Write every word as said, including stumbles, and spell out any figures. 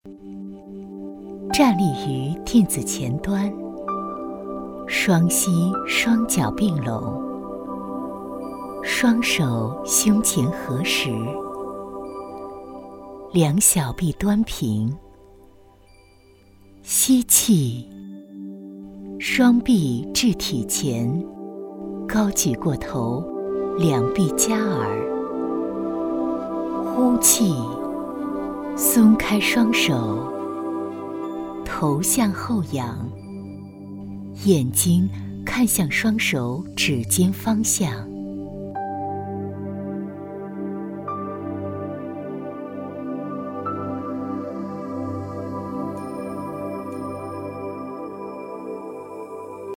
站立于垫子前端，双膝双脚并拢，双手胸前合十，两小臂端平，吸气，双臂至体前，高举过头，两臂夹耳。呼气，松开双手，头向后仰，眼睛看向双手指尖方向。